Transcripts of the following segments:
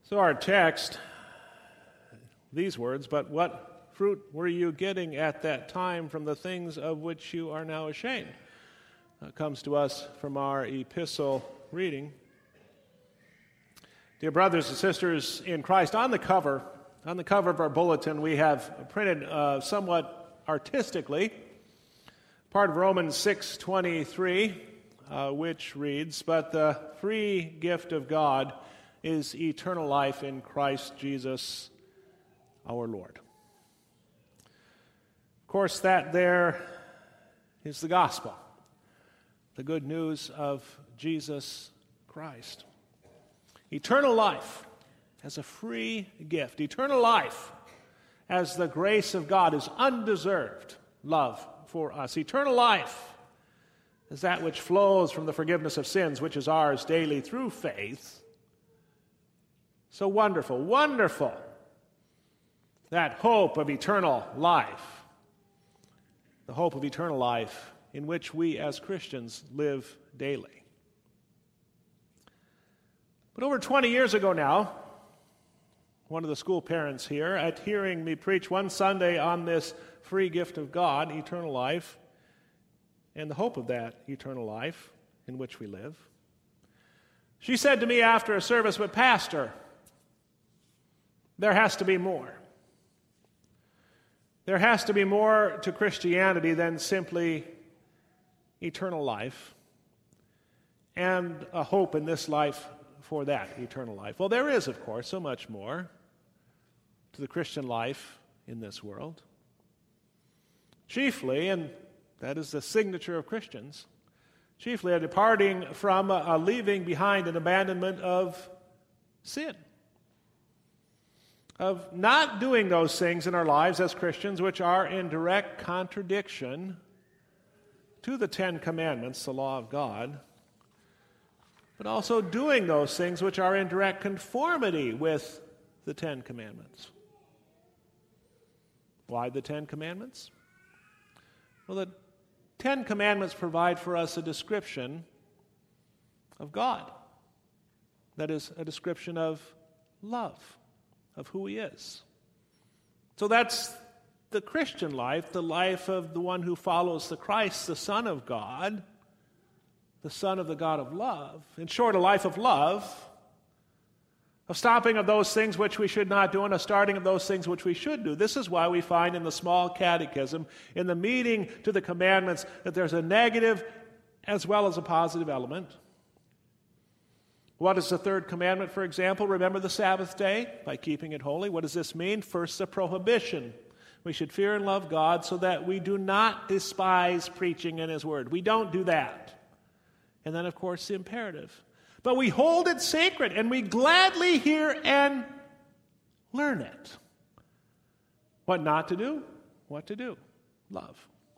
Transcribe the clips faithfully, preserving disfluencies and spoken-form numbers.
So our text, these words, but what fruit were you getting at that time from the things of which you are now ashamed? That comes to us from our epistle reading. Dear brothers and sisters in Christ, on the cover, on the cover of our bulletin, we have printed uh, somewhat artistically part of Romans six twenty-three, uh, which reads, "But the free gift of God is eternal life in Christ Jesus our Lord." Of course, that there is the gospel, the good news of Jesus Christ. Eternal life as a free gift. Eternal life as the grace of God is undeserved love for us. Eternal life is that which flows from the forgiveness of sins, which is ours daily through faith. So wonderful, wonderful, that hope of eternal life, the hope of eternal life in which we as Christians live daily. But over twenty years ago now, one of the school parents here, at hearing me preach one Sunday on this free gift of God, eternal life, and the hope of that eternal life in which we live, she said to me after a service, "But Pastor, there has to be more. There has to be more to Christianity than simply eternal life and a hope in this life for that eternal life." Well, there is, of course, so much more to the Christian life in this world. Chiefly, and that is the signature of Christians, chiefly a departing from, a, a leaving behind an abandonment of sin, of not doing those things in our lives as Christians which are in direct contradiction to the Ten Commandments, the law of God, but also doing those things which are in direct conformity with the Ten Commandments. Why the Ten Commandments? Well, the Ten Commandments provide for us a description of God. That is, a description of love, of who He is. So that's the Christian life, the life of the one who follows the Christ, the Son of God, the Son of the God of love. In short, a life of love, of stopping of those things which we should not do and a starting of those things which we should do. This is why we find in the small catechism, in the meeting to the commandments, that there's a negative as well as a positive element. What is the third commandment, for example? Remember the Sabbath day by keeping it holy. What does this mean? First, the prohibition. We should fear and love God so that we do not despise preaching in His word. We don't do that. And then, of course, the imperative. But we hold it sacred and we gladly hear and learn it. What not to do? What to do? Love.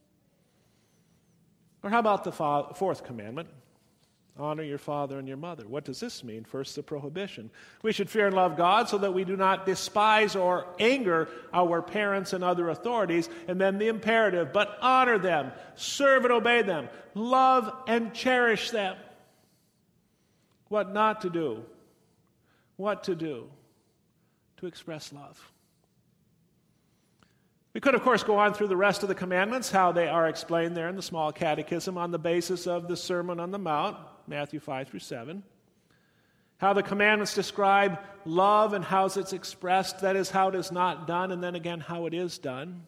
Or how about the fourth commandment? Honor your father and your mother. What does this mean? First, the prohibition. We should fear and love God so that we do not despise or anger our parents and other authorities. And then the imperative, but honor them, serve and obey them, love and cherish them. What not to do? What to do? To express love. We could, of course, go on through the rest of the commandments, how they are explained there in the small catechism on the basis of the Sermon on the Mount, Matthew five through seven. How the commandments describe love and how it's expressed, that is, how it is not done, and then again, how it is done.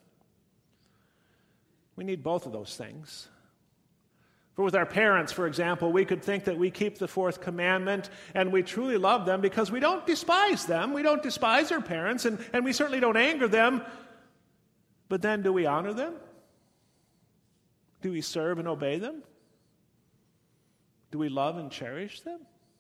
We need both of those things. For with our parents, for example, we could think that we keep the fourth commandment and we truly love them because we don't despise them. We don't despise our parents, and, and we certainly don't anger them. But then do we honor them? Do we serve and obey them? Do we love and cherish them?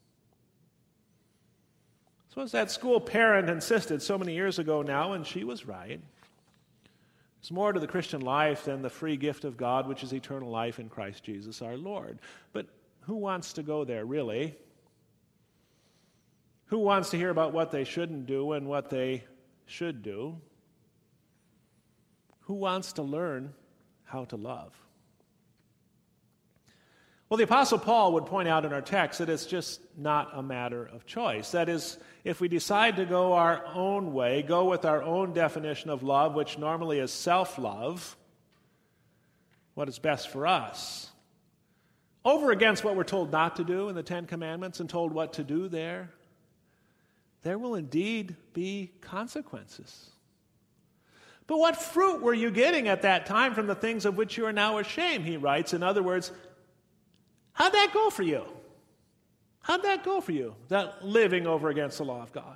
So as that school parent insisted so many years ago now, and she was right, there's more to the Christian life than the free gift of God, which is eternal life in Christ Jesus our Lord. But who wants to go there, really? Who wants to hear about what they shouldn't do and what they should do? Who wants to learn how to love? Well, the Apostle Paul would point out in our text that it's just not a matter of choice. That is, if we decide to go our own way, go with our own definition of love, which normally is self-love, what is best for us, over against what we're told not to do in the Ten Commandments and told what to do there, there will indeed be consequences. But what fruit were you getting at that time from the things of which you are now ashamed, he writes. In other words, how'd that go for you? How'd that go for you, that living over against the law of God?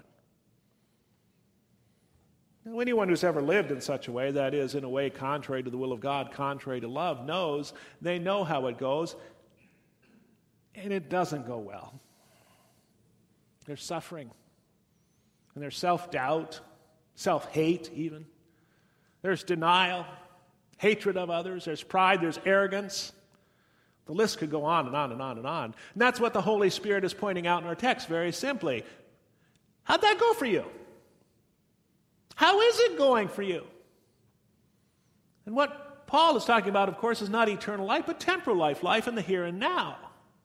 Now, anyone who's ever lived in such a way, that is, in a way contrary to the will of God, contrary to love, knows, they know how it goes, and it doesn't go well. There's suffering, and there's self-doubt, self-hate even. There's denial, hatred of others, there's pride, there's arrogance. The list could go on and on and on and on. And that's what the Holy Spirit is pointing out in our text very simply. How'd that go for you? How is it going for you? And what Paul is talking about, of course, is not eternal life, but temporal life, life in the here and now.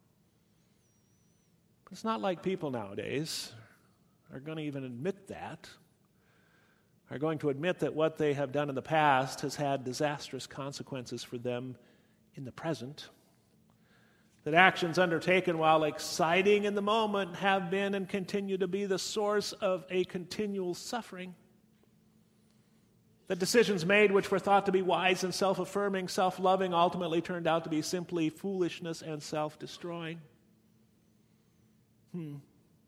It's not like people nowadays are going to even admit that, are going to admit that what they have done in the past has had disastrous consequences for them in the present. That actions undertaken while exciting in the moment have been and continue to be the source of a continual suffering. That decisions made which were thought to be wise and self-affirming, self-loving, ultimately turned out to be simply foolishness and self-destroying. Hmm.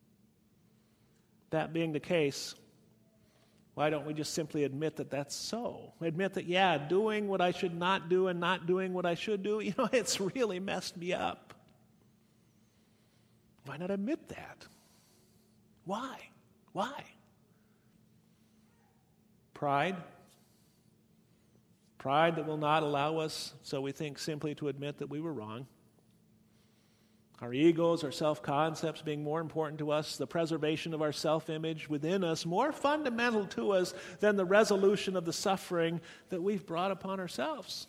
That being the case, why don't we just simply admit that that's so? Admit that, yeah, doing what I should not do and not doing what I should do, you know, it's really messed me up. Why not admit that? Why? Why? Pride. Pride that will not allow us, so we think, simply to admit that we were wrong. Our egos, our self-concepts being more important to us, the preservation of our self-image within us, more fundamental to us than the resolution of the suffering that we've brought upon ourselves.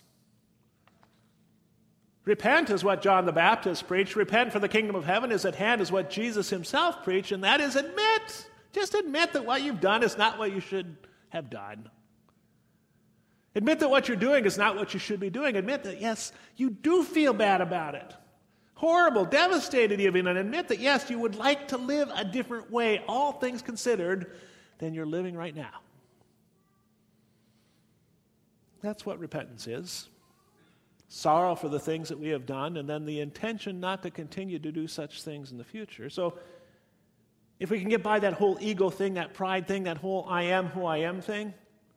Repent is what John the Baptist preached. Repent, for the kingdom of heaven is at hand, is what Jesus himself preached, and that is admit. Just admit that what you've done is not what you should have done. Admit that what you're doing is not what you should be doing. Admit that, yes, you do feel bad about it. Horrible, devastated even, and admit that, yes, you would like to live a different way, all things considered, than you're living right now. That's what repentance is. Sorrow for the things that we have done, and then the intention not to continue to do such things in the future. So, if we can get by that whole ego thing, that pride thing, that whole I am who I am thing,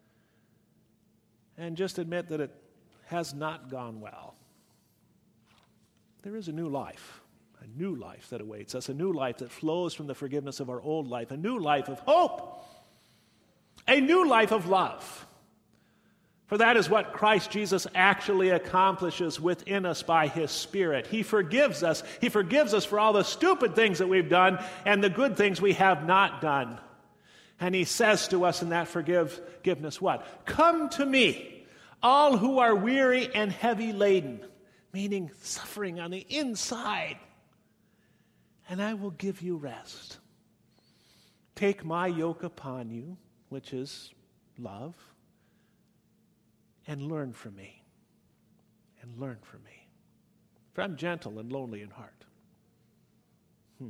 and just admit that it has not gone well, there is a new life, a new life that awaits us, a new life that flows from the forgiveness of our old life, a new life of hope, a new life of love. For that is what Christ Jesus actually accomplishes within us by his Spirit. He forgives us. He forgives us for all the stupid things that we've done and the good things we have not done. And he says to us in that forgiveness what? Come to me, all who are weary and heavy laden, meaning suffering on the inside, and I will give you rest. Take my yoke upon you, which is love, and learn from me. And learn from me. For I'm gentle and lowly in heart. Hmm.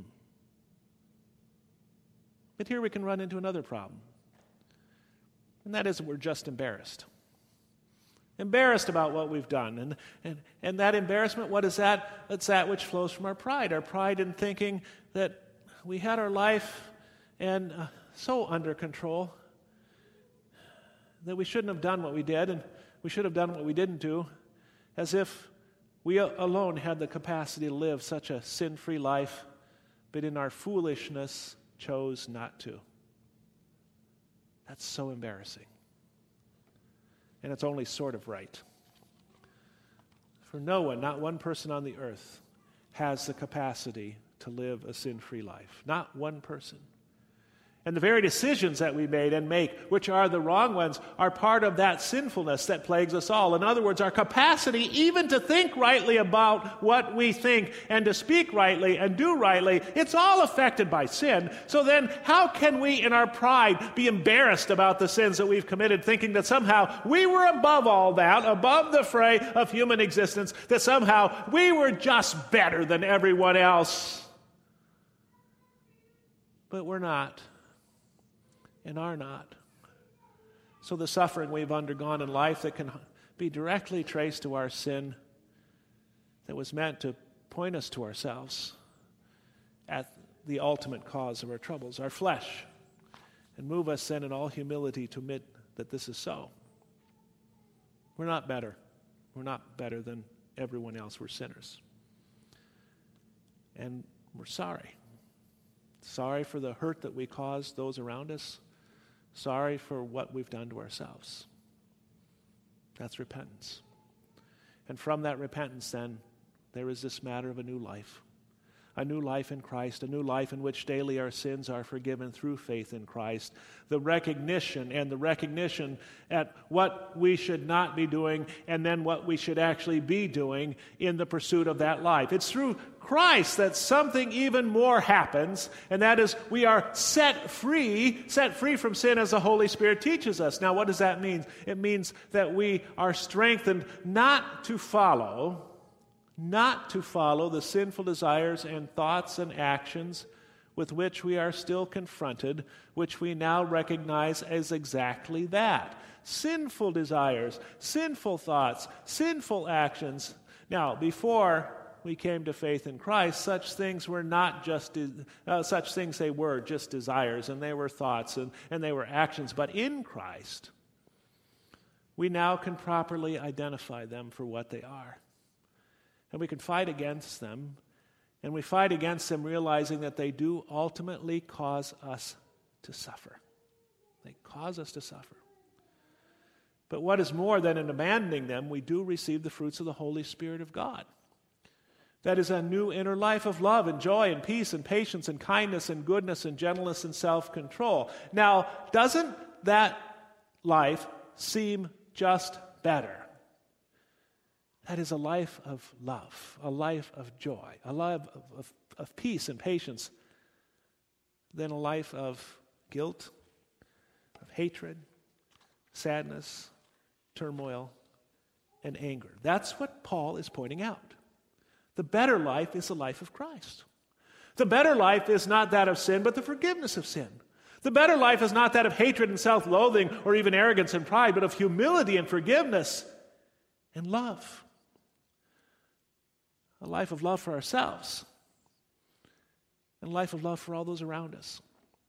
But here we can run into another problem. And that is that we're just embarrassed. Embarrassed about what we've done. And, and, and that embarrassment, what is that? It's that which flows from our pride. Our pride in thinking that we had our life and uh, so under control that we shouldn't have done what we did, and we should have done what we didn't do, as if we alone had the capacity to live such a sin-free life, but in our foolishness chose not to. That's so embarrassing. And it's only sort of right. For no one, not one person on the earth, has the capacity to live a sin-free life. Not one person. And the very decisions that we made and make, which are the wrong ones, are part of that sinfulness that plagues us all. In other words, our capacity even to think rightly about what we think and to speak rightly and do rightly, it's all affected by sin. So then, how can we in our pride be embarrassed about the sins that we've committed, thinking that somehow we were above all that, above the fray of human existence, that somehow we were just better than everyone else? But we're not. And are not. So the suffering we've undergone in life that can be directly traced to our sin, that was meant to point us to ourselves at the ultimate cause of our troubles, our flesh, and move us then in all humility to admit that this is so. We're not better. We're not better than everyone else. We're sinners. And we're sorry. Sorry for the hurt that we caused those around us. Sorry for what we've done to ourselves. That's repentance. And from that repentance, then, there is this matter of a new life. A new life in Christ, a new life in which daily our sins are forgiven through faith in Christ. The recognition and the recognition at what we should not be doing and then what we should actually be doing in the pursuit of that life. It's through Christ that something even more happens, and that is we are set free, set free from sin as the Holy Spirit teaches us. Now, what does that mean? It means that we are strengthened not to follow not to follow the sinful desires and thoughts and actions with which we are still confronted, which we now recognize as exactly that. Sinful desires, sinful thoughts, sinful actions. Now, before we came to faith in Christ, such things were not just, uh, such things they were just desires, and they were thoughts, and, and they were actions. But in Christ, we now can properly identify them for what they are. And we can fight against them, and we fight against them realizing that they do ultimately cause us to suffer. They cause us to suffer. But what is more than in abandoning them, we do receive the fruits of the Holy Spirit of God. That is a new inner life of love and joy and peace and patience and kindness and goodness and gentleness and self-control. Now, doesn't that life seem just better? That is a life of love, a life of joy, a life of, of, of peace and patience, than a life of guilt, of hatred, sadness, turmoil, and anger. That's what Paul is pointing out. The better life is the life of Christ. The better life is not that of sin, but the forgiveness of sin. The better life is not that of hatred and self-loathing or even arrogance and pride, but of humility and forgiveness and love. A life of love for ourselves and a life of love for all those around us.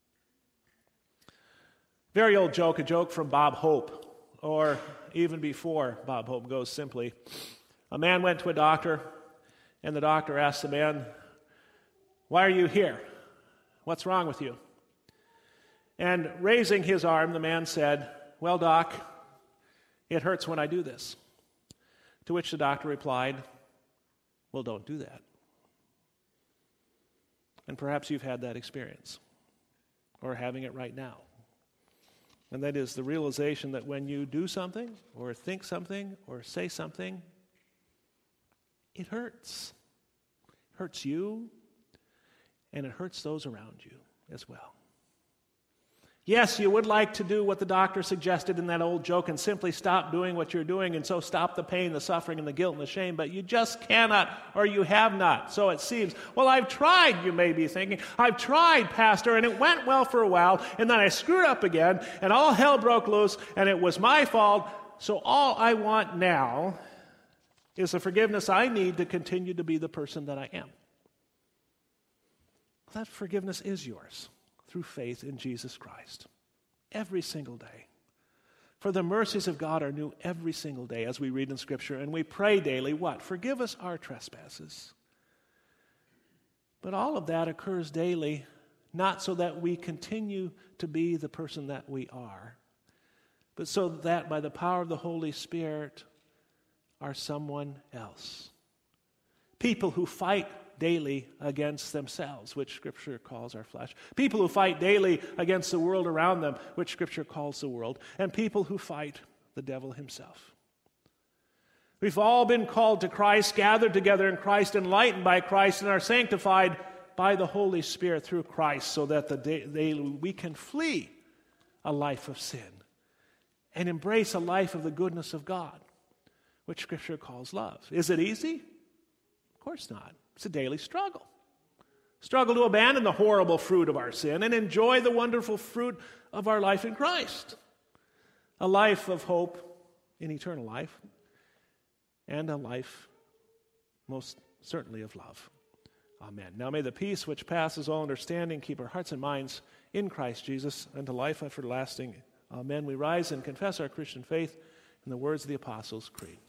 Very old joke, a joke from Bob Hope, or even before Bob Hope, goes simply, a man went to a doctor, and the doctor asked the man, "Why are you here? What's wrong with you?" And raising his arm, the man said, "Well, doc, it hurts when I do this." To which the doctor replied, "Well, don't do that." And perhaps you've had that experience, or having it right now. And that is the realization that when you do something, or think something, or say something, it hurts. It hurts you, and it hurts those around you as well. Yes, you would like to do what the doctor suggested in that old joke and simply stop doing what you're doing and so stop the pain, the suffering, and the guilt and the shame, but you just cannot, or you have not, so it seems. Well, I've tried, you may be thinking. I've tried, Pastor, and it went well for a while, and then I screwed up again, and all hell broke loose, and it was my fault, so all I want now is the forgiveness I need to continue to be the person that I am. That forgiveness is yours through faith in Jesus Christ. Every single day. For the mercies of God are new every single day, as we read in Scripture, and we pray daily, what? Forgive us our trespasses. But all of that occurs daily, not so that we continue to be the person that we are, but so that by the power of the Holy Spirit are someone else. People who fight daily against themselves, which Scripture calls our flesh. People who fight daily against the world around them, which Scripture calls the world. And people who fight the devil himself. We've all been called to Christ, gathered together in Christ, enlightened by Christ, and are sanctified by the Holy Spirit through Christ, so that the day, they, we can flee a life of sin and embrace a life of the goodness of God, which Scripture calls love. Is it easy? Of course not. It's a daily struggle. Struggle to abandon the horrible fruit of our sin and enjoy the wonderful fruit of our life in Christ. A life of hope in eternal life, and a life most certainly of love. Amen. Now may the peace which passes all understanding keep our hearts and minds in Christ Jesus unto life everlasting. Amen. We rise and confess our Christian faith in the words of the Apostles' Creed.